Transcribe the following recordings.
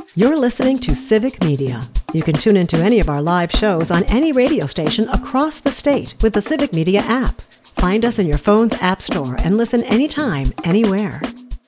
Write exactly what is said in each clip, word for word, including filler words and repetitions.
You're listening to Civic Media. You can tune into any of our live shows on any radio station across the state with the Civic Media app. Find us in your phone's app store and listen anytime, anywhere.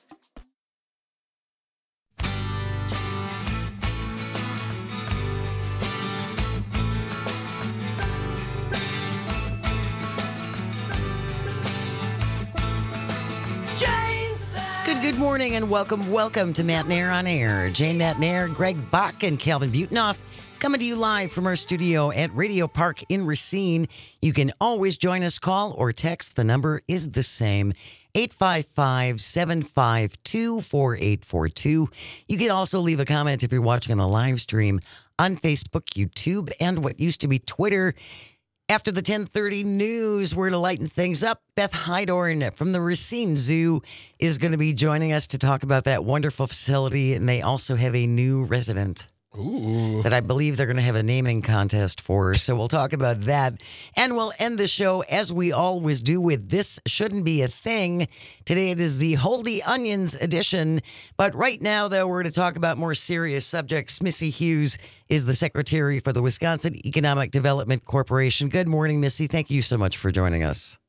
Good, good morning and welcome, welcome to Matt Nair on Air. Jane Matt Nair, Greg Bach, and Calvin Butenoff coming to you live from our studio at Radio Park in Racine. You can always join us, call or text. The number is the same, eight five five, seven five two, four eight four two. You can also leave a comment if you're watching on the live stream on Facebook, YouTube, and what used to be Twitter. After the ten thirty news, we're to lighten things up. Beth Hydorn from the Racine Zoo is going to be joining us to talk about that wonderful facility, and they also have a new resident. Ooh. That I believe they're going to have a naming contest for. So we'll talk about that. And we'll end the show as we always do with This Shouldn't Be a Thing. Today it is the Hold the Onions edition. But right now, though, we're going to talk about more serious subjects. Missy Hughes is the secretary for the Wisconsin Economic Development Corporation. Good morning, Missy. Thank you so much for joining us.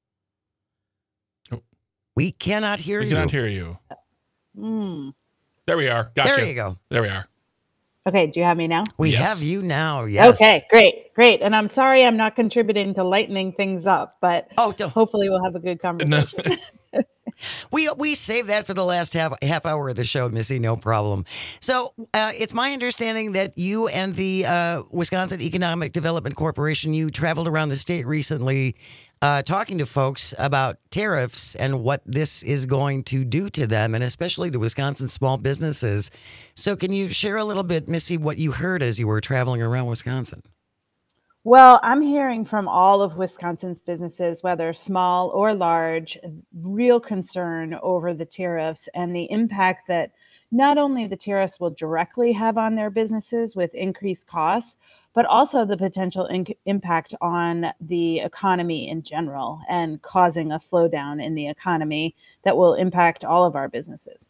Oh. We cannot hear we you. We cannot hear you. Mm. There we are. Gotcha. There you go. There we are. Okay, do you have me now? We Yes. have you now, yes. Okay, great, great. And I'm sorry I'm not contributing to lightening things up, but Oh, don't- hopefully we'll have a good conversation. We we saved that for the last half half hour of the show, Missy. No problem. So uh, it's my understanding that you and the uh, Wisconsin Economic Development Corporation, you traveled around the state recently uh, talking to folks about tariffs and what this is going to do to them, and especially to Wisconsin small businesses. So can you share a little bit, Missy, what you heard as you were traveling around Wisconsin? Well, I'm hearing from all of Wisconsin's businesses, whether small or large, real concern over the tariffs and the impact that not only the tariffs will directly have on their businesses with increased costs, but also the potential in- impact on the economy in general and causing a slowdown in the economy that will impact all of our businesses.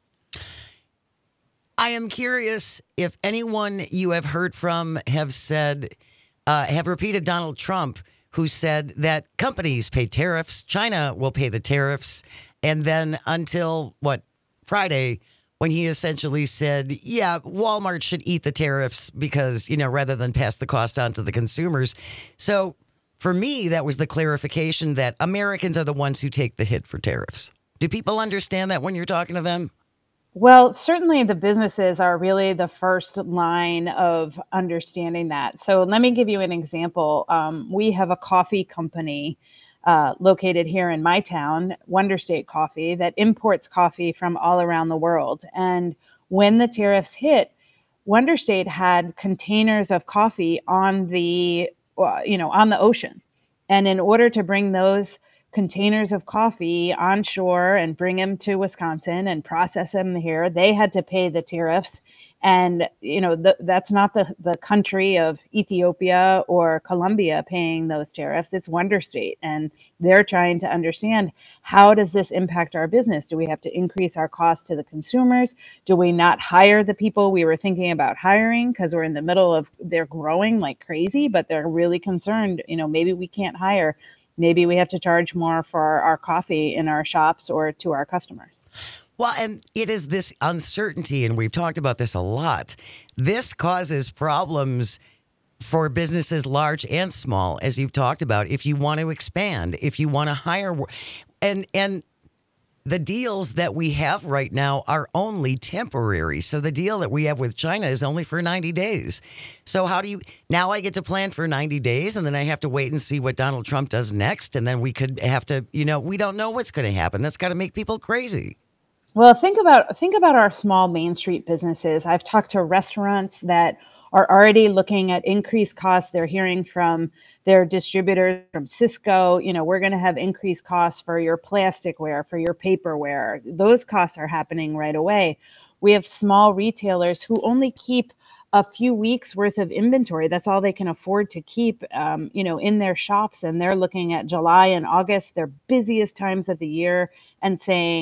I am curious if anyone you have heard from have said... Uh, have repeated Donald Trump, who said that companies pay tariffs, China will pay the tariffs, and then until, what, Friday, when he essentially said, yeah, Walmart should eat the tariffs because, you know, rather than pass the cost on to the consumers. So for me, that was the clarification that Americans are the ones who take the hit for tariffs. Do people understand that when you're talking to them? Well, certainly the businesses are really the first line of understanding that. So let me give you an example. Um, we have a coffee company uh, located here in my town, Wonder State Coffee, that imports coffee from all around the world. And when the tariffs hit, Wonder State had containers of coffee on the, uh, you know, on the ocean. And in order to bring those containers of coffee onshore and bring them to Wisconsin and process them here, they had to pay the tariffs. And, you know, the, that's not the, the country of Ethiopia or Colombia paying those tariffs. It's Wonder State. And they're trying to understand, how does this impact our business? Do we have to increase our cost to the consumers? Do we not hire the people we were thinking about hiring because we're in the middle of, they're growing like crazy, but they're really concerned, you know, maybe we can't hire. Maybe we have to charge more for our, our coffee in our shops or to our customers. Well, and it is this uncertainty, and we've talked about this a lot. This causes problems for businesses large and small, as you've talked about, if you want to expand, if you want to hire. And, and the deals that we have right now are only temporary. So the deal that we have with China is only for ninety days. So how do you, now I get to plan for ninety days and then I have to wait and see what Donald Trump does next. And then we could have to, you know, we don't know what's going to happen. That's got to make people crazy. Well, think about, think about our small Main Street businesses. I've talked to restaurants that are already looking at increased costs. They're hearing from their distributors, from Cisco, you know, we're going to have increased costs for your plasticware, for your paperware. Those costs are happening right away. We have small retailers who only keep a few weeks worth of inventory. That's all they can afford to keep, um, you know, in their shops. And they're looking at July and August, their busiest times of the year, and saying,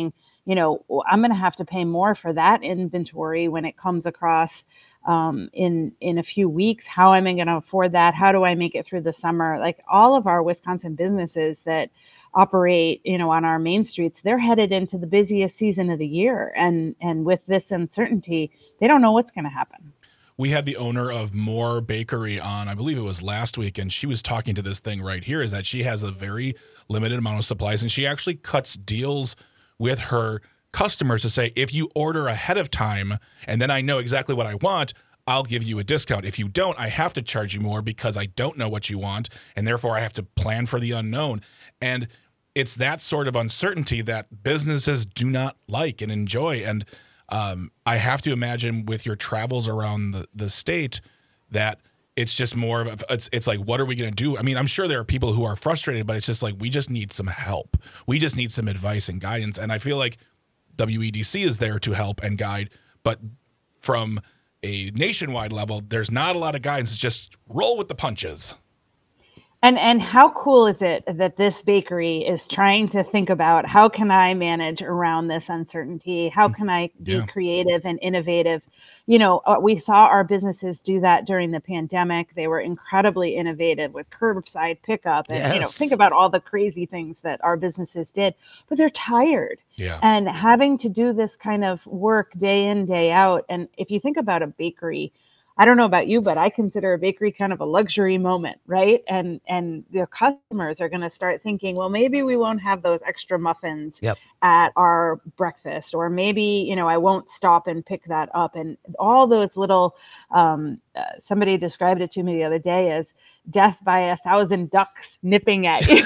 you know, I'm going to have to pay more for that inventory when it comes across um, in in a few weeks. How am I going to afford that? How do I make it through the summer? Like all of our Wisconsin businesses that operate, you know, on our main streets, they're headed into the busiest season of the year, and and with this uncertainty, they don't know what's going to happen. We had the owner of Moore Bakery on, I believe it was last week, and she was talking to this thing right here, is that she has a very limited amount of supplies, and she actually cuts deals with her customers to say, if you order ahead of time and then I know exactly what I want, I'll give you a discount. If you don't, I have to charge you more because I don't know what you want, and therefore I have to plan for the unknown. And it's that sort of uncertainty that businesses do not like and enjoy. And um, I have to imagine with your travels around the, the state that it's just more of a, it's, it's like, what are we going to do? I mean, I'm sure there are people who are frustrated, but it's just like, we just need some help. We just need some advice and guidance. And I feel like W E D C is there to help and guide, but from a nationwide level, there's not a lot of guidance. It's just roll with the punches. And and how cool is it that this bakery is trying to think about, how can I manage around this uncertainty? How can I be Yeah. creative and innovative? You know, uh, we saw our businesses do that during the pandemic. They were incredibly innovative with curbside pickup, and you know, Yes. think about all the crazy things that our businesses did. But they're tired, Yeah. and having to do this kind of work day in, day out. And if you think about a bakery, I don't know about you, but I consider a bakery kind of a luxury moment, right? And and the customers are going to start thinking, well, maybe we won't have those extra muffins Yep. at our breakfast, or maybe, you know, I won't stop and pick that up. And all those little, um, uh, somebody described it to me the other day as death by a thousand ducks nipping at you.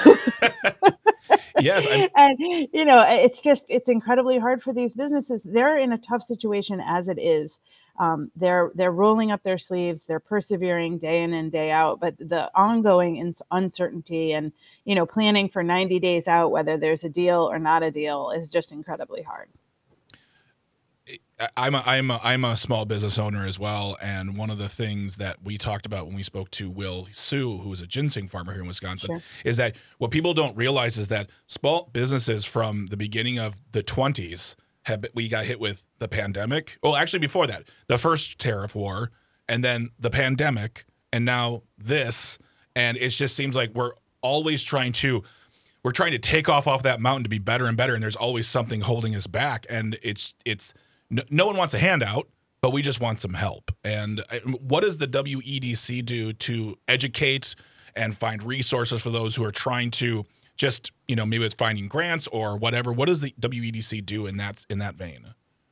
Yes. I, And you know, it's just it's incredibly hard for these businesses. They're in a tough situation as it is. Um, they're they're rolling up their sleeves. They're persevering day in and day out. But the ongoing ins- uncertainty and, you know, planning for ninety days out whether there's a deal or not a deal is just incredibly hard. I'm a, I'm a, I'm a small business owner as well, and one of the things that we talked about when we spoke to Will Sue, who is a ginseng farmer here in Wisconsin, Sure. is that what people don't realize is that small businesses from the beginning of the twenties have we got hit with the pandemic. Well, actually before that, the first tariff war, and then the pandemic, and now this, and it just seems like we're always trying to we're trying to take off off that mountain to be better and better, and there's always something holding us back, and it's it's. No, no one wants a handout, but we just want some help. And uh, what does the W E D C do to educate and find resources for those who are trying to just, you know, maybe it's finding grants or whatever? What does the W E D C do in that in that vein?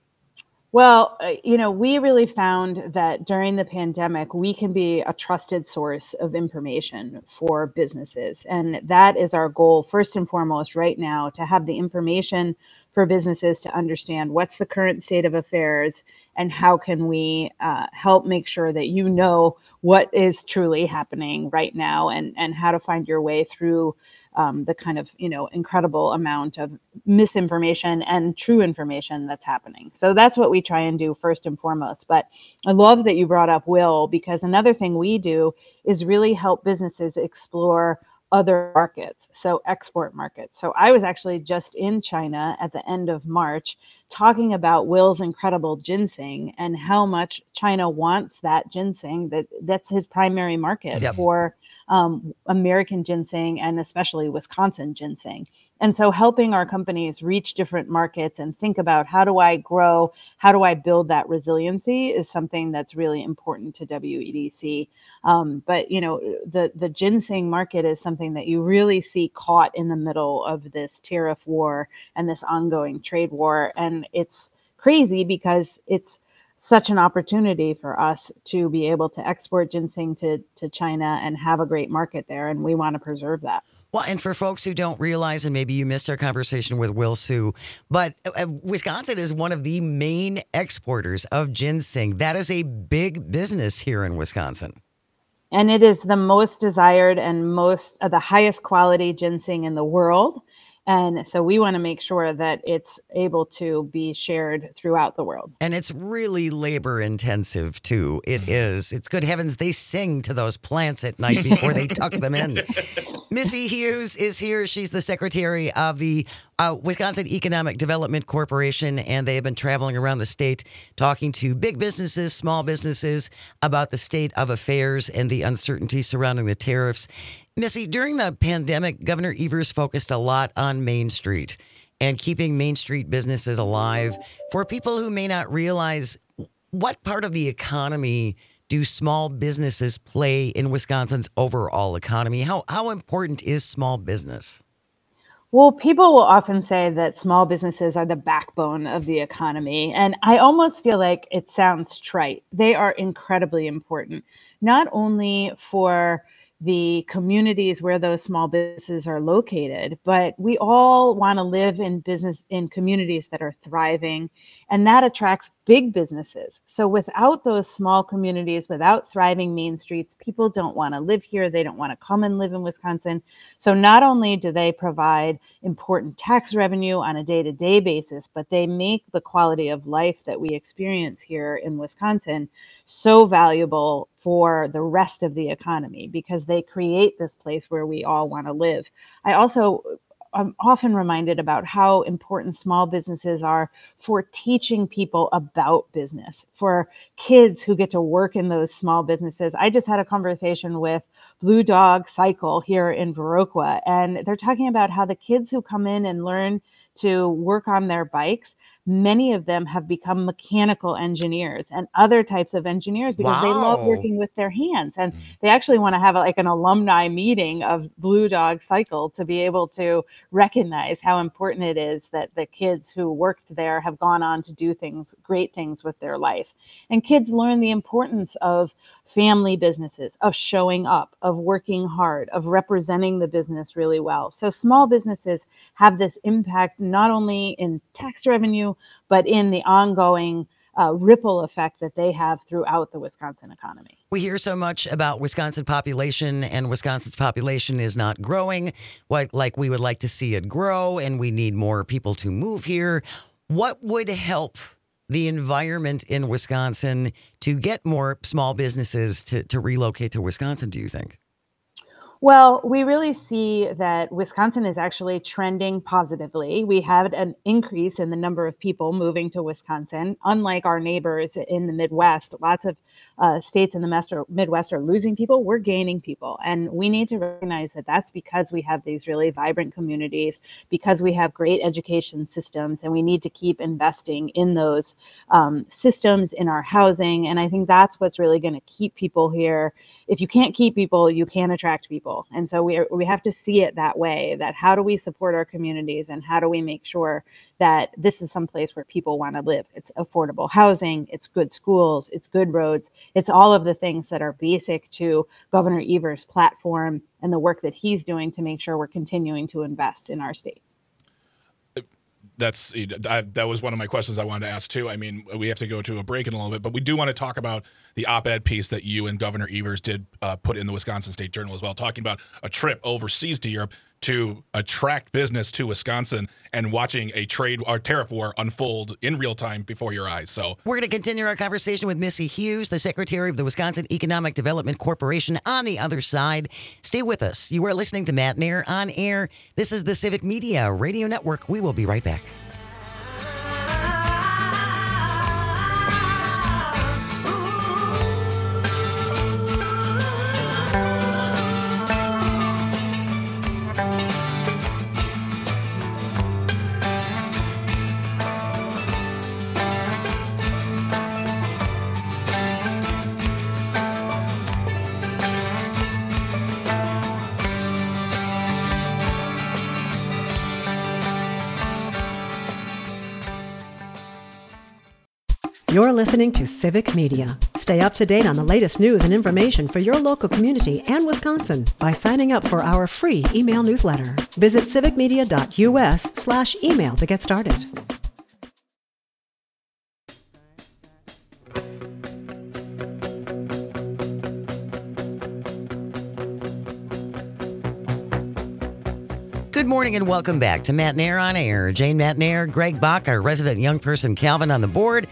Well, uh, you know, we really found that during the pandemic, we can be a trusted source of information for businesses. And that is our goal, first and foremost, right now, to have the information for businesses to understand what's the current state of affairs and how can we uh, help make sure that you know what is truly happening right now, and, and how to find your way through um, the kind of, you know, incredible amount of misinformation and true information that's happening. So that's what we try and do first and foremost. But I love that you brought up Will, because another thing we do is really help businesses explore other markets, so export markets. So I was actually just in China at the end of March talking about Will's incredible ginseng and how much China wants that ginseng. That that's his primary market Yep. for um, American ginseng, and especially Wisconsin ginseng. And so helping our companies reach different markets and think about, how do I grow, how do I build that resiliency, is something that's really important to W E D C. Um, but, you know, the, the ginseng market is something that you really see caught in the middle of this tariff war and this ongoing trade war. And it's crazy because it's such an opportunity for us to be able to export ginseng to, to China and have a great market there. And we want to preserve that. Well, and for folks who don't realize, and maybe you missed our conversation with Will Sue, but uh, Wisconsin is one of the main exporters of ginseng. That is a big business here in Wisconsin. And it is the most desired and most uh, the highest quality ginseng in the world. And so we want to make sure that it's able to be shared throughout the world. And it's really labor intensive, too. It is. It's good heavens they sing to those plants at night before they tuck them in. Missy Hughes is here. She's the secretary of the uh, Wisconsin Economic Development Corporation, and they have been traveling around the state talking to big businesses, small businesses about the state of affairs and the uncertainty surrounding the tariffs. Missy, during the pandemic, Governor Evers focused a lot on Main Street and keeping Main Street businesses alive. For people who may not realize, what part of the economy do small businesses play in Wisconsin's overall economy? How how important is small business? Well, people will often say that small businesses are the backbone of the economy. And I almost feel like it sounds trite. They are incredibly important, not only for the communities where those small businesses are located, but we all want to live in business in communities that are thriving, and that attracts big businesses. So without those small communities, without thriving main streets, people don't want to live here. They don't want to come and live in Wisconsin. So not only do they provide important tax revenue on a day-to-day basis, but they make the quality of life that we experience here in Wisconsin so valuable for the rest of the economy, because they create this place where we all want to live. I also I'm often reminded about how important small businesses are for teaching people about business, for kids who get to work in those small businesses. I just had a conversation with Blue Dog Cycle here in Viroqua, and they're talking about how the kids who come in and learn to work on their bikes, many of them have become mechanical engineers and other types of engineers because wow. they love working with their hands. And they actually want to have like an alumni meeting of Blue Dog Cycle to be able to recognize how important it is that the kids who worked there have gone on to do things, great things with their life. And kids learn the importance of family businesses, of showing up, of working hard, of representing the business really well. So small businesses have this impact not only in tax revenue, but in the ongoing uh, ripple effect that they have throughout the Wisconsin economy. We hear so much about Wisconsin population, and Wisconsin's population is not growing like, like we would like to see it grow, and we need more people to move here. What would help the environment in Wisconsin to get more small businesses to, to relocate to Wisconsin, do you think? Well, we really see that Wisconsin is actually trending positively. We had an increase in the number of people moving to Wisconsin. Unlike our neighbors in the Midwest, lots of uh, states in the Midwest are losing people. We're gaining people. And we need to recognize that that's because we have these really vibrant communities, because we have great education systems, and we need to keep investing in those um, systems, in our housing. And I think that's what's really going to keep people here. If you can't keep people, you can't attract people. And so we are, we have to see it that way, that how do we support our communities, and how do we make sure that this is some place where people want to live? It's affordable housing, it's good schools, it's good roads, it's all of the things that are basic to Governor Evers' platform and the work that he's doing to make sure we're continuing to invest in our state. That's I, that was one of my questions I wanted to ask too. I mean, we have to go to a break in a little bit, but we do want to talk about the op-ed piece that you and Governor Evers did uh, put in the Wisconsin State Journal as well, talking about a trip overseas to Europe to attract business to Wisconsin and watching a trade or tariff war unfold in real time before your eyes. So we're going to continue our conversation with Missy Hughes, the secretary of the Wisconsin Economic Development Corporation, on the other side. Stay with us. You are listening to Matt Nair on Air. This is the Civic Media Radio Network. We will be right back. You're listening to Civic Media. Stay up to date on the latest news and information for your local community and Wisconsin by signing up for our free email newsletter. Visit civicmedia.us slash email to get started. Good morning and welcome back to Matt Nair on Air. Jane Matt Nair, Greg Bach, our resident young person Calvin on the board.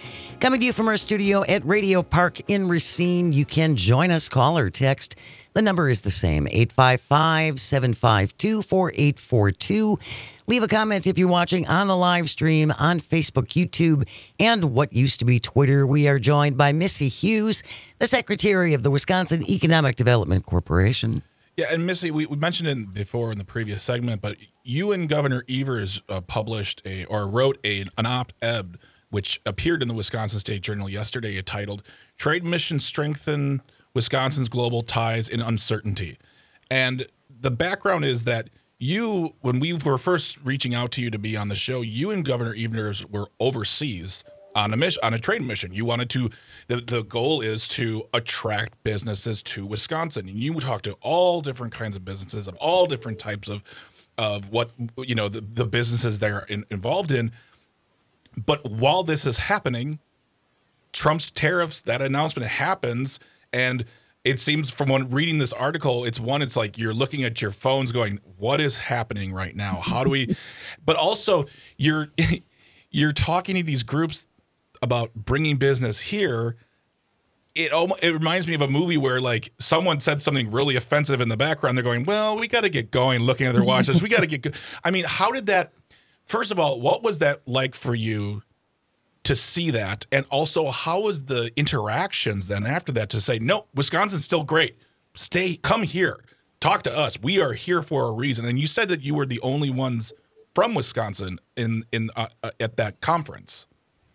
Coming to you from our studio at Radio Park in Racine. You can join us, call or text. The number is the same, eight five five, seven five two, four eight four two. Leave a comment if you're watching on the live stream on Facebook, YouTube, and what used to be Twitter. We are joined by Missy Hughes, the Secretary of the Wisconsin Economic Development Corporation. Yeah, and Missy, we, we mentioned it before in the previous segment, but you and Governor Evers uh, published a or wrote a, an op-ed which appeared in the Wisconsin State Journal yesterday, titled "Trade Missions Strengthen Wisconsin's Global Ties in Uncertainty." And the background is that you, when we were first reaching out to you to be on the show, you and Governor Evers were overseas on a mission, on a trade mission. You wanted to, the, the goal is to attract businesses to Wisconsin. And you talk to all different kinds of businesses of all different types of, of what, you know, the, the businesses they're in, involved in. But while this is happening, Trump's tariffs, that announcement happens, and it seems from when reading this article, it's one, it's like you're looking at your phones going, what is happening right now? How do we, but also you're, you're talking to these groups about bringing business here. It almost, it reminds me of a movie where like someone said something really offensive in the background. They're going, well, we got to get going, looking at their watches. We got to get go-. I mean, how did that, first of all, what was that like for you to see that? And also, how was the interactions then after that to say, no, Wisconsin's still great. Stay, come here, talk to us. We are here for a reason. And you said that you were the only ones from Wisconsin in, in uh, uh, at that conference.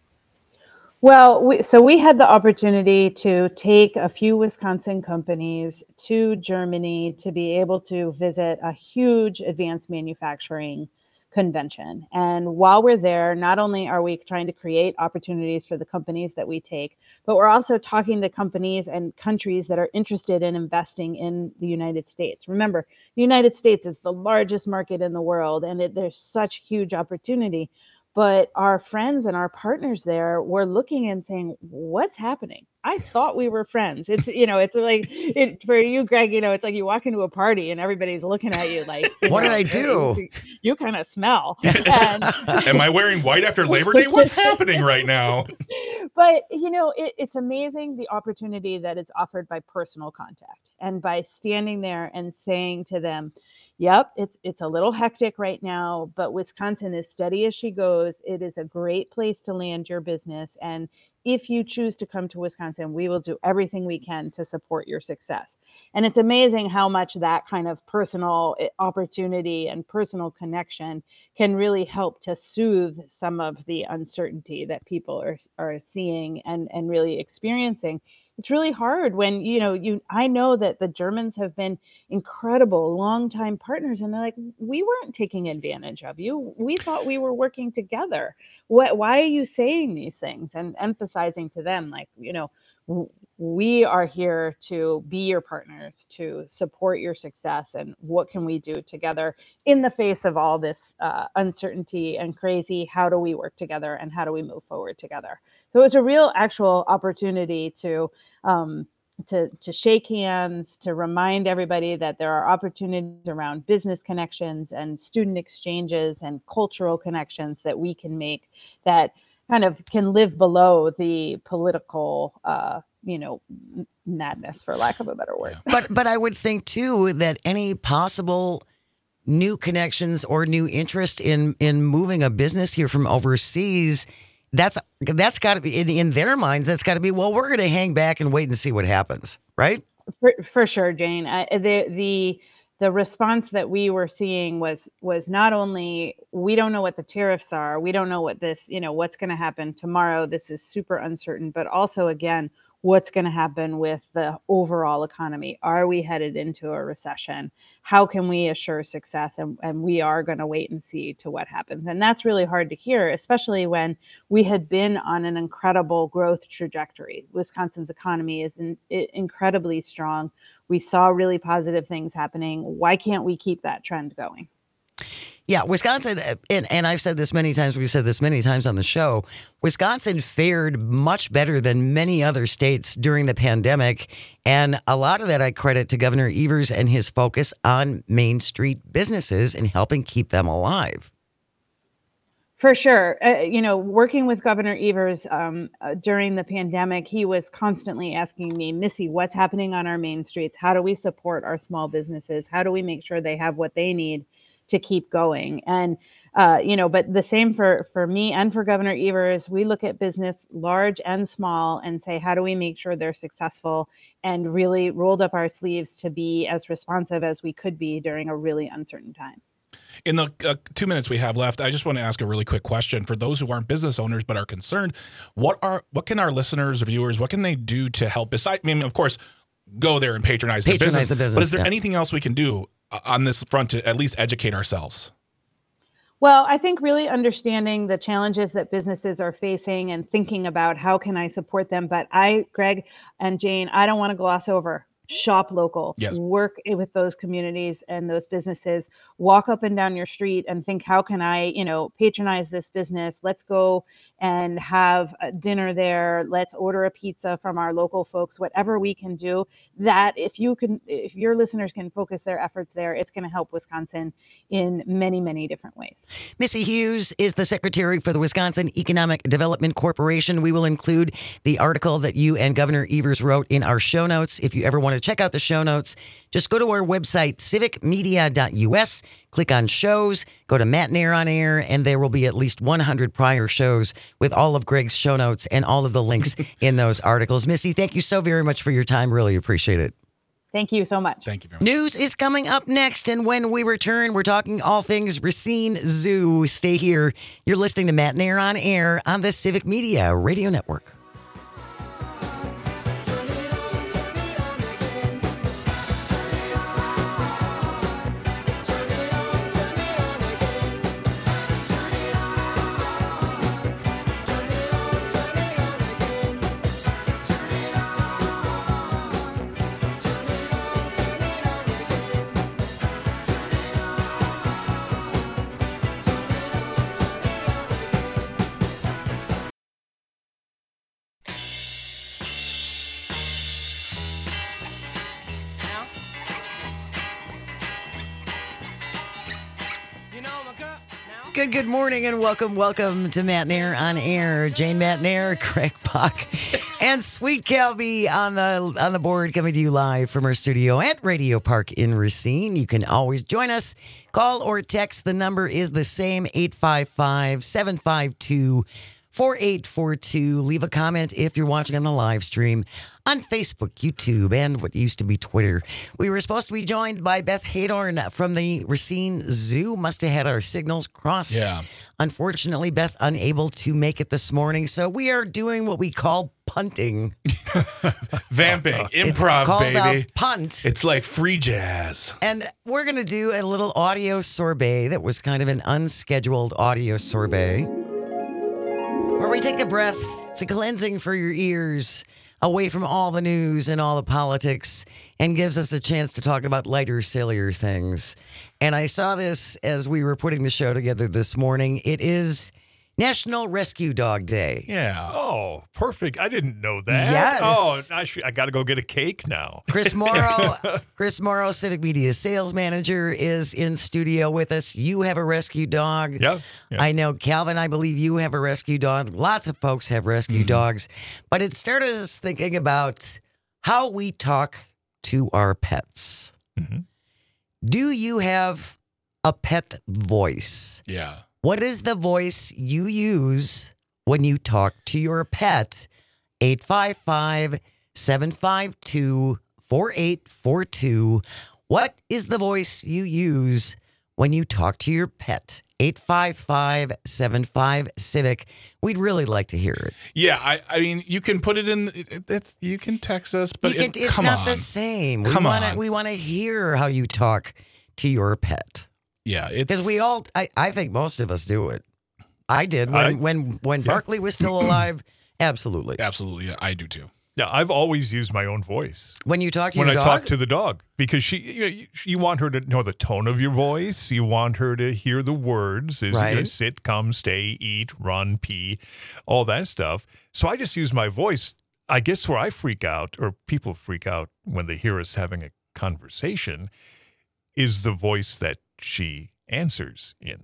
Well, we, so we had the opportunity to take a few Wisconsin companies to Germany to be able to visit a huge advanced manufacturing convention. And while we're there, not only are we trying to create opportunities for the companies that we take, but we're also talking to companies and countries that are interested in investing in the United States. Remember, the United States is the largest market in the world, and it, there's such huge opportunity. But our friends and our partners there were looking and saying, what's happening? I thought we were friends. It's, you know, it's like it, for you, Greg, you know, it's like you walk into a party and everybody's looking at you like, what know, did I do? You, you kind of smell. And, am I wearing white after Labor Day? What's happening right now? But, you know, it, it's amazing the opportunity that is offered by personal contact and by standing there and saying to them, yep, it's it's a little hectic right now, but Wisconsin is steady as she goes. It is a great place to land your business. And if you choose to come to Wisconsin, we will do everything we can to support your success. And it's amazing how much that kind of personal opportunity and personal connection can really help to soothe some of the uncertainty that people are, are seeing and, and really experiencing. It's really hard when, you know, you, I know that the Germans have been incredible longtime partners, and they're like, we weren't taking advantage of you. We thought we were working together. What, why are you saying these things? And emphasizing to them, like, you know, we are here to be your partners, to support your success, and what can we do together in the face of all this uh, uncertainty and crazy? How do we work together, and how do we move forward together? So it's a real actual opportunity to um, to to shake hands, to remind everybody that there are opportunities around business connections and student exchanges and cultural connections that we can make that kind of can live below the political, uh, you know, madness, for lack of a better word. But but I would think too that any possible new connections or new interest in in moving a business here from overseas, that's that's got to be in, in their minds. That's got to be, well, we're going to hang back and wait and see what happens, right? For, for sure, Jane. Uh, the the the response that we were seeing was was not only, we don't know what the tariffs are, we don't know what this, you know, what's going to happen tomorrow. This is super uncertain, but also, again, what's going to happen with the overall economy? Are we headed into a recession? How can we assure success? And, and we are going to wait and see to what happens. And that's really hard to hear, especially when we had been on an incredible growth trajectory. Wisconsin's economy is in, it, incredibly strong. We saw really positive things happening. Why can't we keep that trend going? Yeah, Wisconsin, and, and I've said this many times, we've said this many times on the show, Wisconsin fared much better than many other states during the pandemic. And a lot of that I credit to Governor Evers and his focus on Main Street businesses and helping keep them alive. For sure. Uh, you know, working with Governor Evers um, uh, during the pandemic, he was constantly asking me, Missy, what's happening on our main streets? How do we support our small businesses? How do we make sure they have what they need to keep going? And, uh, you know, but the same for, for me and for Governor Evers, we look at business large and small and say, how do we make sure they're successful, and really rolled up our sleeves to be as responsive as we could be during a really uncertain time. In the uh, two minutes we have left, I just want to ask a really quick question for those who aren't business owners but are concerned. What are what can our listeners, viewers, what can they do to help? Besides, I mean, of course, go there and patronize, Patronize the business. the business, But is there yeah. anything else we can do uh, on this front to at least educate ourselves? Well, I think really understanding the challenges that businesses are facing and thinking about how can I support them. But I, Greg and Jane, I don't want to gloss over. Shop local, Yes. Work with those communities and those businesses, walk up and down your street and think, how can I, you know, patronize this business? Let's go and have a dinner there. Let's order a pizza from our local folks, whatever we can do. That if you can, if your listeners can focus their efforts there, it's going to help Wisconsin in many, many different ways. Missy Hughes is the secretary for the Wisconsin Economic Development Corporation. We will include the article that you and Governor Evers wrote in our show notes. If you ever want to check out the show notes, just go to our website, civic media dot u s, click on shows, go to Matt Nair on Air, and there will be at least one hundred prior shows with all of Greg's show notes and all of the links in those articles. Missy, thank you so very much for your time. Really appreciate it. Thank you so much. Thank you very much. News is coming up next, and when we return, we're talking all things Racine Zoo. Stay here. You're listening to Matt Nair on Air on the Civic Media Radio Network. Good, good morning and welcome, welcome to Matt Nair on Air. Jane Matt Nair, Greg Bach, and Sweet Calby on the on the board, coming to you live from our studio at Radio Park in Racine. You can always join us. Call or text. The number is the same, eight five five, seven five two, four eight four two. Leave a comment if you're watching on the live stream on Facebook, YouTube, and what used to be Twitter. We were supposed to be joined by Beth Hadorn from the Racine Zoo. Must have had our signals crossed. Yeah. Unfortunately, Beth unable to make it this morning, so we are doing what we call punting. Vamping, It's improv, called baby. a punt. It's like free jazz. And we're going to do a little audio sorbet that was kind of an unscheduled audio sorbet, where we take a breath. It's a cleansing for your ears, away from all the news and all the politics, and gives us a chance to talk about lighter, sillier things. And I saw this as we were putting the show together this morning. It is National Rescue Dog Day. Yeah. Oh, perfect. I didn't know that. Yes. Oh, I, should, I got to go get a cake now. Chris Morrow, Chris Morrow, Civic Media sales manager, is in studio with us. You have a rescue dog. Yeah, yeah. I know, Calvin, I believe you have a rescue dog. Lots of folks have rescue dogs. But it started us thinking about how we talk to our pets. Mhm. Do you have a pet voice? Yeah. What is the voice you use when you talk to your pet? eight five five, seven five two, four eight four two. What is the voice you use when you talk to your pet? eight five five, seven five, CIVIC. We'd really like to hear it. Yeah, I, I mean, you can put it in. It, it's, you can text us, but You can- it, it's come not on. the same. We Come wanna, on. We want to hear how you talk to your pet. Yeah, it's Because we all, I, I think most of us do it. I did when I- when when Barkley was still alive. Absolutely. absolutely. Yeah, I do too. Yeah, I've always used my own voice When you talk to when your I dog, talk to the dog because she, you, know, you, you want her to know the tone of your voice. You want her to hear the words, as Right. you know, sit, come, stay, eat, run, pee, all that stuff. So I just use my voice. I guess where I freak out, or people freak out when they hear us having a conversation, is the voice that she answers in.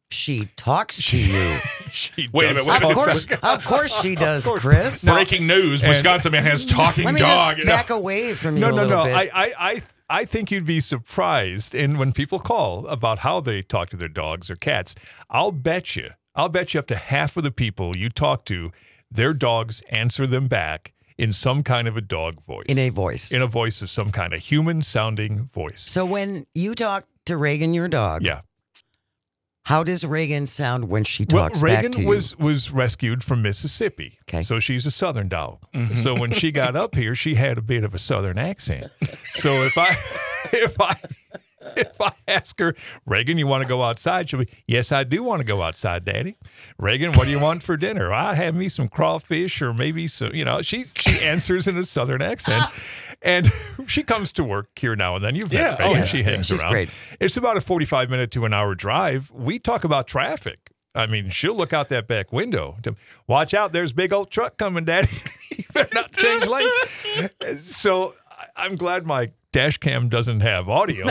She talks to you. She Wait a does minute, wait a Of minute. course, of course she does, course. Chris. Breaking news: Wisconsin man has talking Let me dog. just back away from you No, a no, little no. bit. I, I, I, I think you'd be surprised in when people call about how they talk to their dogs or cats. I'll bet you, I'll bet you up to half of the people you talk to, their dogs answer them back in some kind of a dog voice. In a voice. In a voice of some kind, a human-sounding voice. So when you talk to Reagan, your dog, Yeah. how does Reagan sound when she Well, talks Reagan back to you? was was rescued from Mississippi, Okay. so she's a Southern dog. So when she got up here, she had a bit of a Southern accent. So if I if I if I ask her, Reagan, you want to go outside? She'll be, yes, I do want to go outside, Daddy. Reagan, what do you want for dinner? I have me some crawfish or maybe some. You know, she she answers in a Southern accent, and she comes to work here now and then. You've met Yeah, Reagan. oh, yes, she yeah. hangs She's around. great. It's about a forty-five minute to an hour drive. We talk about traffic. I mean, she'll look out that back window. To, Watch out, there's a big old truck coming, Daddy. You better not change lanes. So I- I'm glad my dash cam doesn't have audio.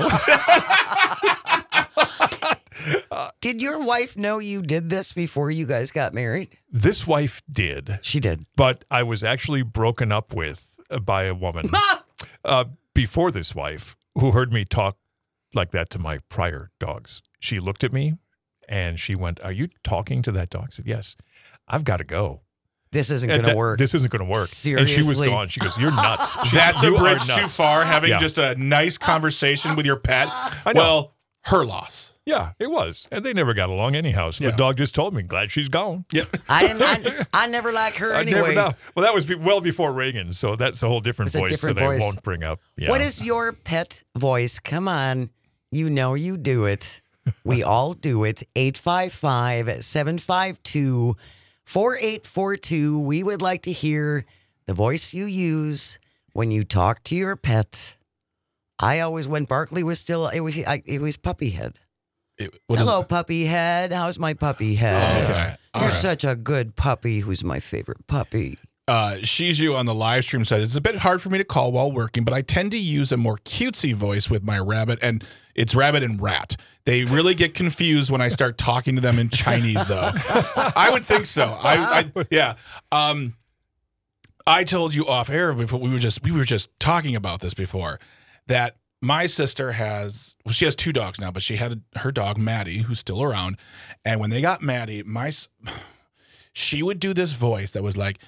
Did your wife know you did this before you guys got married? This wife did, She did. but I was actually broken up with uh, by a woman uh, before this wife who heard me talk like that to my prior dogs. She looked at me and she went, "Are you talking to that dog?" I said, "Yes." "I've got to go. This isn't And going to that- work. This isn't going to work." And she was Seriously? gone. She goes, "You're nuts." She- That's you a are bridge too nuts. far. Having Yeah. just a nice conversation with your pet. I know. Well, her loss. Yeah, it was. And they never got along anyhow. So Yeah. the dog just told me, "Glad she's gone." Yep. I didn't. I, I never liked her I anyway. never know. Well, that was be- well before Reagan, so that's a whole different It's a voice different that voice. I won't bring up. Yeah. What is your pet voice? Come on. You know you do it. We all do it. eight five five, seven five two, four eight four two. We would like to hear the voice you use when you talk to your pet. I always, when Barkley was still, it was I, it was puppy head. It- what is Hello, it? puppy head. How's my puppy Oh, head? okay. All You're right. such a good puppy. Who's my favorite puppy? uh, Shiju on the live stream says it's a bit hard for me to call while working, but I tend to use a more cutesy voice with my rabbit, and it's rabbit and rat. They really get confused when I start talking to them in Chinese, though. I would think so. I, I yeah. Um, I told you off air before we were just we were just talking about this before that my sister has well, she has two dogs now, but she had her dog Maddie, who's still around, and when they got Maddie, my s- she would do this voice that was like,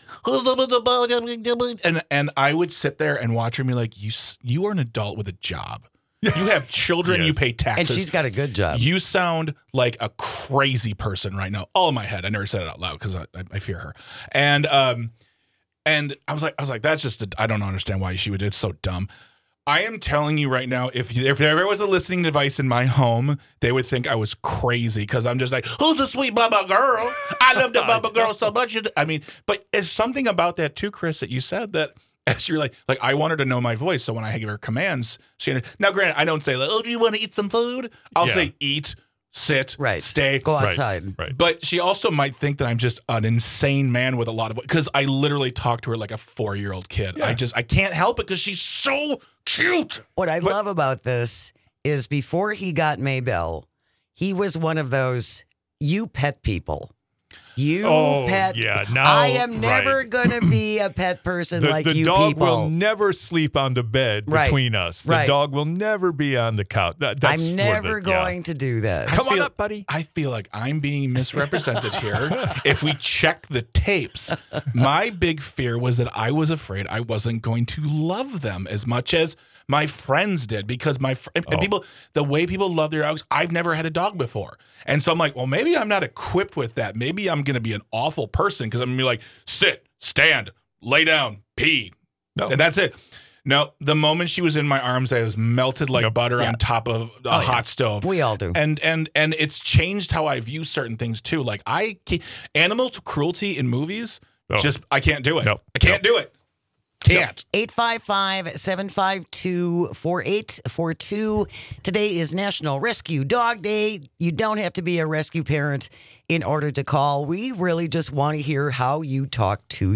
and and I would sit there and watch her and be like, you s- you are an adult with a job. You have children. You Yes. pay And taxes. she's got a good job. You sound like a crazy person right now. All in my head. I never said it out loud because I, I, I fear her. And um, and I was like, I was like, that's just, a, I don't understand why she would. It's so dumb. I am telling you right now, if if there ever was a listening device in my home, they would think I was crazy because I'm just like, who's a sweet Bubba girl? I love the Bubba girl so much. I mean, but it's something about that too, Chris, that you said that. As you're like, like I want her to know my voice, so when I give her commands, she now. Granted, I don't say like, "Oh, do you want to eat some food?" I'll Yeah. say, "Eat, sit, Right. stay, Go Right, outside. Right. But she also might think that I'm just an insane man with a lot of because I literally talk to her like a four year old kid. Yeah. I just I can't help it because she's so cute. What I love about this is before he got Maybell, he was one of those you pet people. You Oh, pet. yeah, now- I am never right. going to be a pet person The, like the you dog people. will never sleep on the bed Right. between us. The Right. dog will never be on the couch. That, that's I'm for never the- yeah. going to do that. Come I on feel- up, buddy. I feel like I'm being misrepresented here. If we check the tapes, my big fear was that I was afraid I wasn't going to love them as much as my friends did because my fr- and Oh. people, the way people love their dogs, I've never had a dog before. And so I'm like, well, maybe I'm not equipped with that. Maybe I'm going to be an awful person because I'm going to be like, sit, stand, lay down, pee. No. And that's it. No, the moment she was in my arms, I was melted like Yep. butter Yeah. on top of a Oh, yeah. hot stove. We all do. And and and it's changed how I view certain things too. Like I, can't, animal cruelty in movies, Oh. just I can't do it. Nope. I can't do it. Can't. eight five five, seven five two, four eight four two. Today is National Rescue Dog Day. You don't have to be a rescue parent in order to call. We really just want to hear how you talk to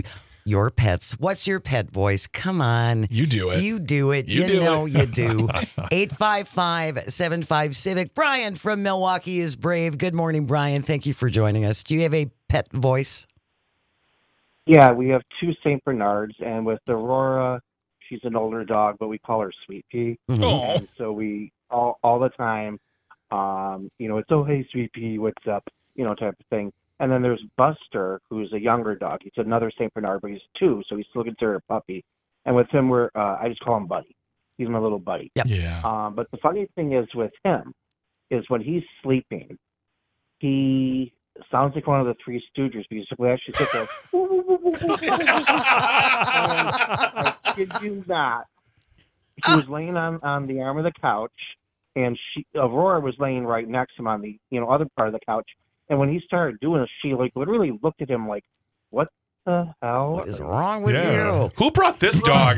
your pets. What's your pet voice? Come on. You do it. You do it. You You, do know it. you do. eight five five, seven five, Civic. Brian from Milwaukee is brave. Good morning, Brian. Thank you for joining us. Do you have a pet voice? Yeah, we have two Saint Bernards, and with Aurora, she's an older dog, but we call her Sweet Pea. Mhm. Oh. And so we all all the time, um, you know, it's oh hey Sweet Pea, what's up, you know, type of thing. And then there's Buster, who's a younger dog. He's another Saint Bernard, but he's two, so he's still considered a puppy. And with him, we're uh, I just call him Buddy. He's my little buddy. Yeah. Um, but the funny thing is with him, is when he's sleeping, he sounds like one of the Three Stooges because we actually sit there. And I kid you not, he was laying on, on the arm of the couch, and she Aurora was laying right next to him on the you know other part of the couch. And when he started doing it, she like literally looked at him like, "What the hell? What is wrong with Yeah. Who brought this dog?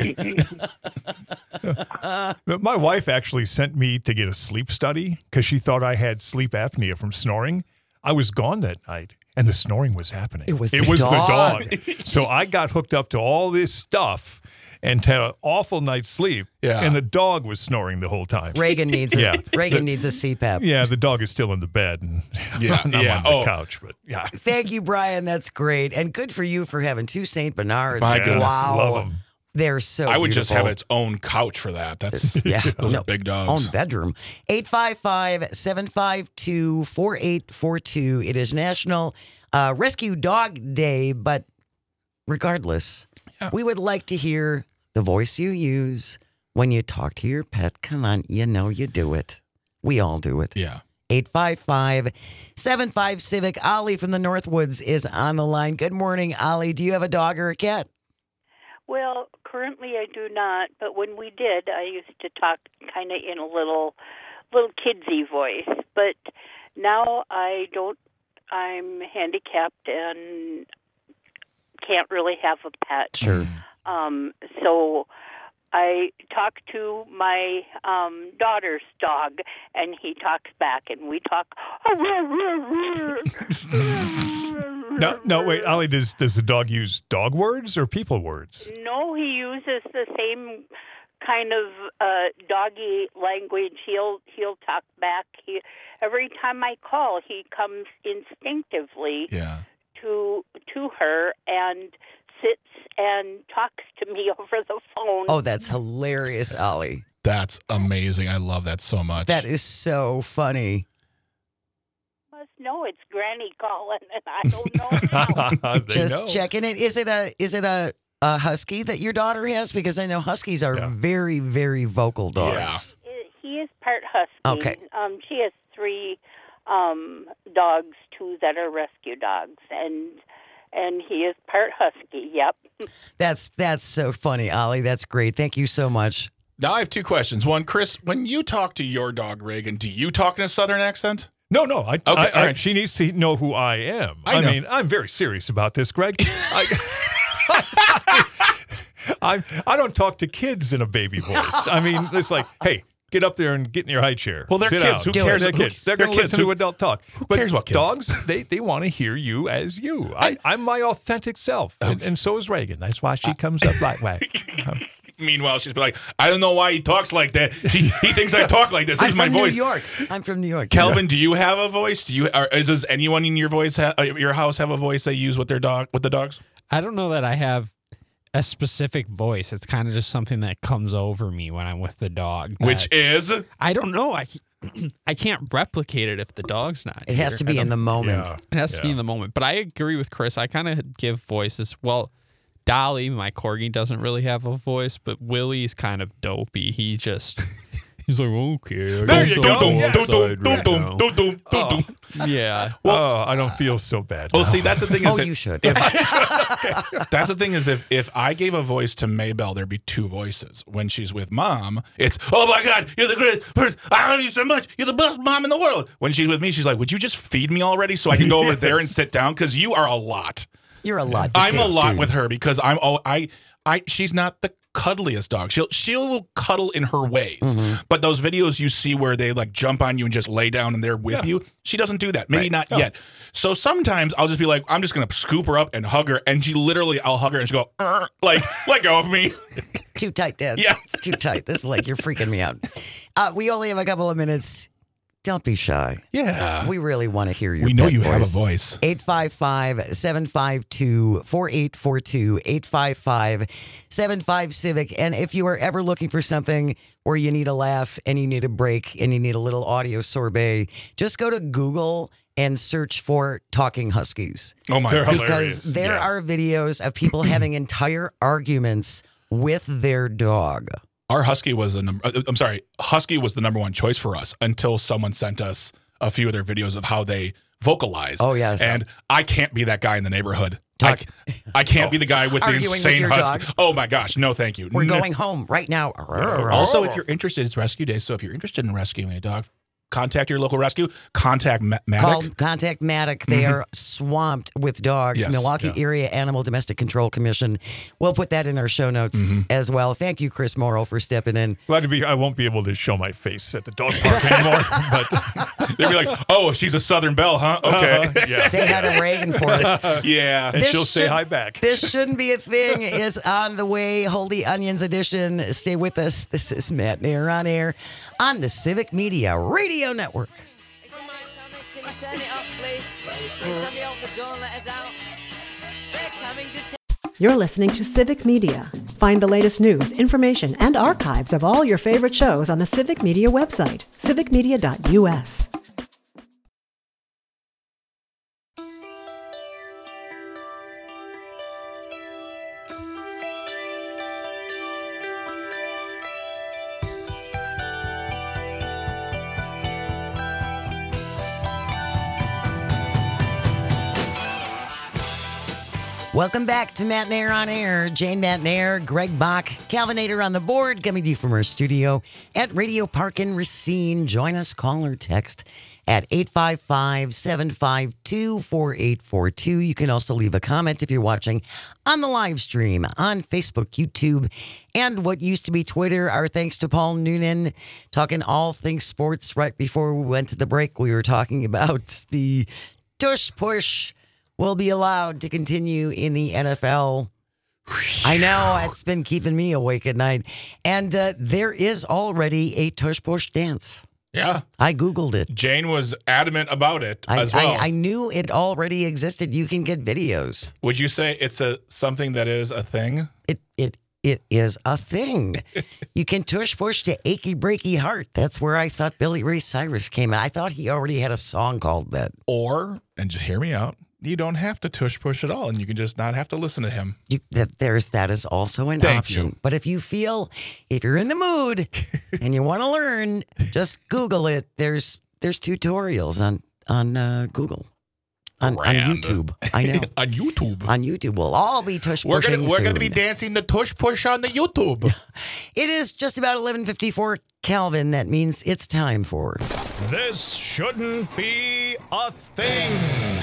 But my wife actually sent me to get a sleep study because she thought I had sleep apnea from snoring. I was gone that night, and the snoring was happening. It was it the was dog. the dog. So I got hooked up to all this stuff and had an awful night's sleep. Yeah. And the dog was snoring the whole time. Reagan needs a Yeah. Reagan needs a C PAP. Yeah, the dog is still in the bed, and Yeah, I'm yeah. on the Oh. couch. But yeah, Thank you, Brian. That's great. And good for you for having two Saint Bernards. My goodness. Wow. love 'em. They're so I would just beautiful. have its own couch for that. That's Yeah. those No, are big dogs. Own bedroom. eight five five, seven five two, four eight four two. It is National uh, Rescue Dog Day, but regardless, Yeah. we would like to hear the voice you use when you talk to your pet. Come on, you know you do it. We all do it. Yeah. eight five five, seven five, Civic. Ollie from the Northwoods is on the line. Good morning, Ollie. Do you have a dog or a cat? Well, currently I do not, but when we did, I used to talk kind of in a little, little kidsy voice. But now I don't. I'm handicapped and can't really have a pet. Sure. Um, so I talk to my um, daughter's dog, and he talks back, and we talk. no, no, wait, Ollie, does does the dog use dog words or people words? No, he uses the same kind of uh, doggy language. He'll he'll talk back. He, every time I call, he comes instinctively Yeah. to to her and sits and talks to me over the phone. Oh, that's hilarious, Ollie. That's amazing. I love that so much. That is so funny. Must know it's Granny calling, and I don't know how. They Just know. checking it. Is it a is it a, a husky that your daughter has? Because I know huskies are Yeah. very, very vocal dogs. He is part husky. Okay. Um, she has three um, dogs, two that are rescue dogs, and and he is part husky. Yep. That's that's so funny, Ollie. That's great. Thank you so much. Now I have two questions. One, Chris, when you talk to your dog Reagan, do you talk in a Southern accent? No, no. I, Okay, I, all I, right. she needs to know who I am. I know. mean, I'm very serious about this, Greg. I, I, I don't talk to kids in a baby voice. I mean, it's like, hey, get up there and get in your high chair. Well, they're Sit kids. down. Who cares? They're Who- kids. They're they're going to kids. listen Who- to adult talk. Who cares about kids? Dogs, they, they want to hear you as you. I, I'm my authentic self, and, and so is Reagan. That's why she comes up that way. Um, Meanwhile, she's like, I don't know why he talks like that. He, he thinks I talk like this. This I'm is my from voice. New York. I'm from New York. Kelvin, do you have a voice? Do you? Or does anyone in your voice, ha- uh, your house, have a voice they use with their dog, with the dogs? I don't know that I have a specific voice. It's kind of just something that comes over me when I'm with the dog. Which that- is I don't know. I I can't replicate it if the dog's not. It has here. to I be in don't- the moment. yeah. It has to be Yeah. in the moment. But I agree with Chris. I kind of give voices. Well, Dolly, my corgi, doesn't really have a voice, but Willie's kind of dopey. He just he's like, okay, I there guess you I'll go. go Dum, outside dum, right dum, now." dum, dum, dum, dum. Yeah. oh, I don't feel so bad. Well, now. see, that's the thing is Oh, that you should. if that's the thing is if if I gave a voice to Maybelle, there'd be two voices. When she's with mom, it's oh my god, you're the greatest person. I love you so much. You're the best mom in the world. When she's with me, she's like, would you just feed me already so I can go over there and sit down? Because you are a lot. You're a lot. To I'm a take, lot dude. with her because I'm all I I she's not the cuddliest dog. She'll she'll cuddle in her ways. Mm-hmm. But those videos you see where they like jump on you and just lay down and they're with Yeah. you, she doesn't do that. Maybe Right. not No. yet. So sometimes I'll just be like, I'm just gonna scoop her up and hug her, and she literally, I'll hug her and she'll go, "Arr," like, let go of me. Too tight, Dad. Yeah. It's too tight. This leg, you're freaking me out. Uh, we only have a couple of minutes. Don't be shy. Yeah. We really want to hear your We know pet you voice. have a voice. eight five five, seven five two, four eight four two, eight five five, seven five Civic. And if you are ever looking for something where you need a laugh and you need a break and you need a little audio sorbet, just go to Google and search for Talking Huskies. Oh my They're God. hilarious. Because there Yeah. are videos of people having entire arguments with their dog. Our husky was a number. I'm sorry, husky was the number one choice for us until someone sent us a few of their videos of how they vocalize. Oh, yes. And I can't be that guy in the neighborhood. Talk- I, I can't be the guy with the Arguing with insane your husky. dog. Oh my gosh, no, thank you. We're No. going home right now. Also, if you're interested, it's rescue day. So if you're interested in rescuing a dog, contact your local rescue. Contact Ma- Matic. Call Contact Matic. They are swamped with dogs. Yes, Milwaukee yeah. Area Animal Domestic Control Commission. We'll put that in our show notes as well. Thank you, Chris Morrow, for stepping in. Glad to be. I won't be able to show my face at the dog park anymore. But They'd be like, "Oh, she's a Southern Belle, huh? Okay, yeah. Say hi to Reagan for us. yeah." And This she'll say should- hi back. This shouldn't be a thing is on the way. Holy Onions edition. Stay with us. This is Matt Nair on air on the Civic Media Radio Network. Can you turn it up, please? Can somebody open the door and let us out? They're coming to take. You're listening to Civic Media. Find the latest news, information, and archives of all your favorite shows on the Civic Media website, civic media dot u s. Welcome back to Matt Nair on Air. Jane Matt Nair, Greg Bach, Calvinator on the board, coming to you from our studio at Radio Park in Racine. Join us, call or text at eight five five, seven five two, four eight four two. You can also leave a comment if you're watching on the live stream on Facebook, YouTube, and what used to be Twitter. Our thanks to Paul Noonan, talking all things sports. Right before we went to the break, we were talking about the tush push will be allowed to continue in the N F L. I know, it's been keeping me awake at night. And uh, there is already a tush push dance. Yeah. I Googled it. Jane was adamant about it I, as well. I, I knew it already existed. You can get videos. Would you say it's a something that is a thing? It it it is a thing. You can tush push to Achy Breaky Heart. That's where I thought Billy Ray Cyrus came in. I thought he already had a song called that. Or, and just hear me out, you don't have to tush push at all, and you can just not have to listen to him. You, that there's that is also an Thank option. you. But if you feel if you're in the mood and you want to learn, just Google it. There's there's tutorials on on uh, Google, on, on Grand. YouTube. I know On YouTube. on YouTube. We'll all be tush We're pushing gonna we're gonna soon. be dancing the tush push on the YouTube. It is just about eleven fifty-four Calvin. That means it's time for. This shouldn't be a thing.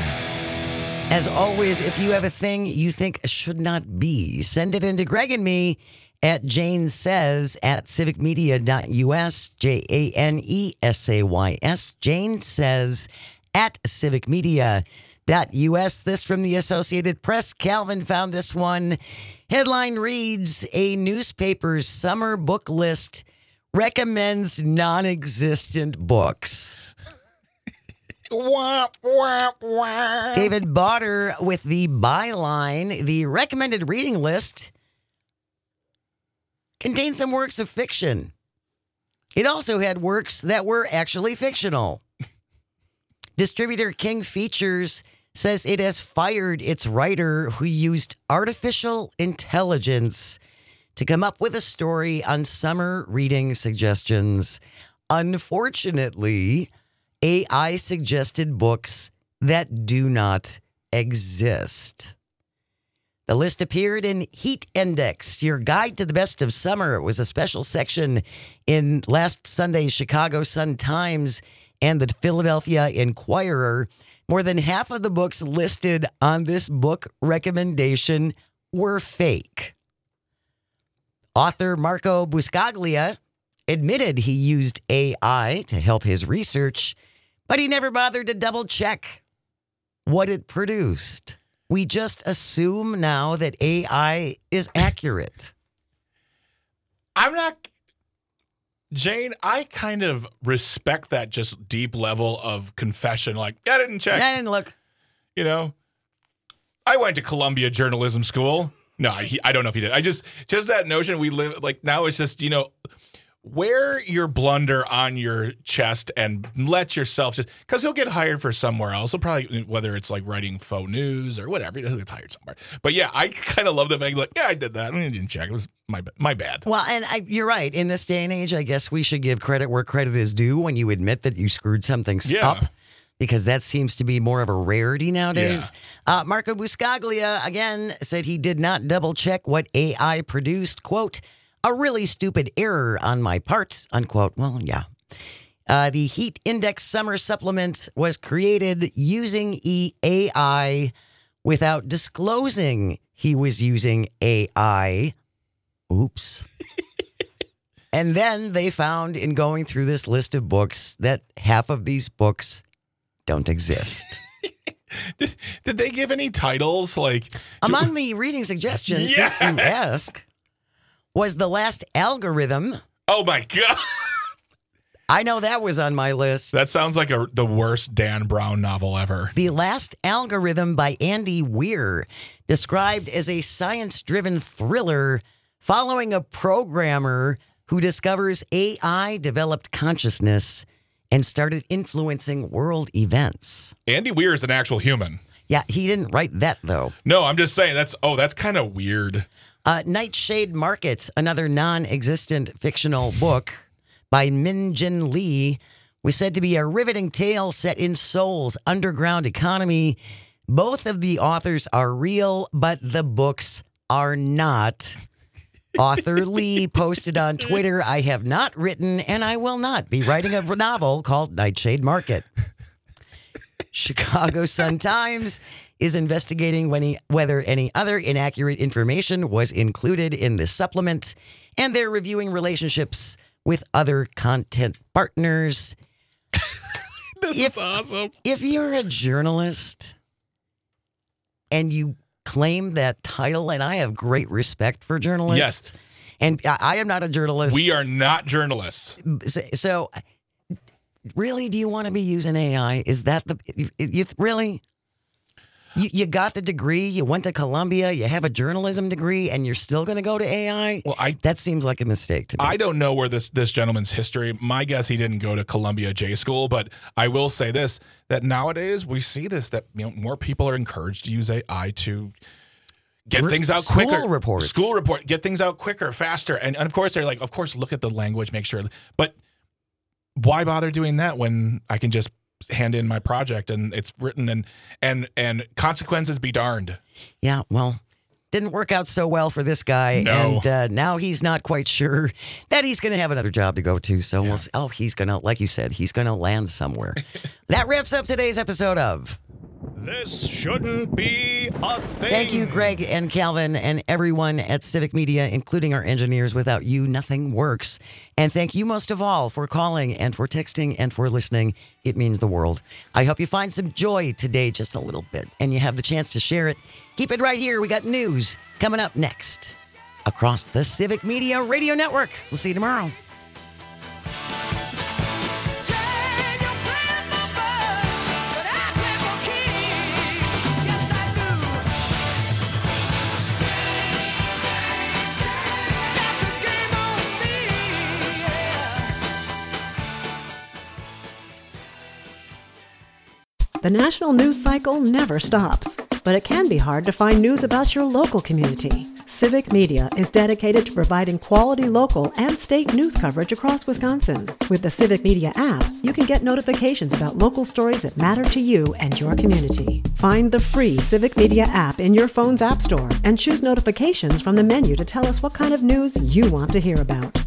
As always, if you have a thing you think should not be, send it into Greg and me at Jane Says at civic media dot u s, J A N E S A Y S, Jane Says at civic media dot u s. This from the Associated Press. Calvin found this one. Headline reads, a newspaper's summer book list recommends non-existent books. Wah, wah, wah. David Botter with the byline, the recommended reading list contained some works of fiction. It also had works that were actually fictional. Distributor King Features says it has fired its writer who used artificial intelligence to come up with a story on summer reading suggestions. Unfortunately, A I suggested books that do not exist. The list appeared in Heat Index, your guide to the best of summer. It was a special section in last Sunday's Chicago Sun-Times and the Philadelphia Inquirer. More than half of the books listed on this book recommendation were fake. Author Marco Buscaglia admitted he used A I to help his research, but he never bothered to double check what it produced. We just assume now that A I is accurate. I'm not, Jane, I kind of respect that just deep level of confession. Like, I didn't check. I didn't look. You know, I went to Columbia Journalism School. No, I, I don't know if he did. I just, just that notion we live, like now it's just, you know, wear your blunder on your chest and let yourself just, because he'll get hired for somewhere else. He'll probably, whether it's like writing faux news or whatever, he'll get hired somewhere. But yeah, I kind of love the fact like, yeah, I did that. I mean, I didn't check. It was my my bad. Well, and I, you're right. In this day and age, I guess we should give credit where credit is due when you admit that you screwed something Yeah. up, because that seems to be more of a rarity nowadays. Uh, Marco Buscaglia, again, said he did not double check what A I produced. Quote, a really stupid error on my part, unquote. Well, yeah. Uh, the Heat Index Summer Supplement was created using E A I without disclosing he was using A I. Oops. And then they found in going through this list of books that half of these books don't exist. Did, did they give any titles? Like Among the reading suggestions, Yes! since you ask, was The Last Algorithm. Oh my God. I know that was on my list. That sounds like a, the worst Dan Brown novel ever. The Last Algorithm by Andy Weir, described as a science-driven thriller following a programmer who discovers A I-developed consciousness and started influencing world events. Andy Weir is an actual human. Yeah, he didn't write that, though. No, I'm just saying that's, oh, that's kind of weird. Uh, Nightshade Market, another non-existent fictional book by Min Jin Lee, was said to be a riveting tale set in Seoul's underground economy. Both of the authors are real, but the books are not. Author Lee posted on Twitter, I have not written and I will not be writing a novel called Nightshade Market. Chicago Sun-Times is investigating when he, whether any other inaccurate information was included in the supplement, and they're reviewing relationships with other content partners. This If- is awesome. If you're a journalist and you claim that title, and I have great respect for journalists, Yes. and I I am not a journalist. We are not journalists. So, so really, do you want to be using A I? Is that the you, you really? You, you got the degree. You went to Columbia. You have a journalism degree, and you're still going to go to A I? Well, I That seems like a mistake to me. I don't know where this this gentleman's history. My guess, he didn't go to Columbia J School, but I will say this: that nowadays we see this that you know more people are encouraged to use A I to get Re- things out school quicker. reports. School report, get things out quicker, faster, and, and of course they're like, of course, look at the language, make sure. But why bother doing that when I can just hand in my project and it's written and and and consequences be darned. Yeah, well, didn't work out so well for this guy. No. And uh, now he's not quite sure that he's going to have another job to go to. So we'll see. Oh, he's going to, like you said, he's going to land somewhere. That wraps up today's episode of This shouldn't be a thing. Thank you, Greg and Calvin and everyone at Civic Media, including our engineers. Without you, nothing works. And thank you most of all for calling and for texting and for listening. It means the world. I hope you find some joy today, just a little bit, and you have the chance to share it. Keep it right here. We got news coming up next across the Civic Media Radio Network. We'll see you tomorrow. The national news cycle never stops, but it can be hard to find news about your local community. Civic Media is dedicated to providing quality local and state news coverage across Wisconsin. With the Civic Media app, you can get notifications about local stories that matter to you and your community. Find the free Civic Media app in your phone's app store and choose notifications from the menu to tell us what kind of news you want to hear about.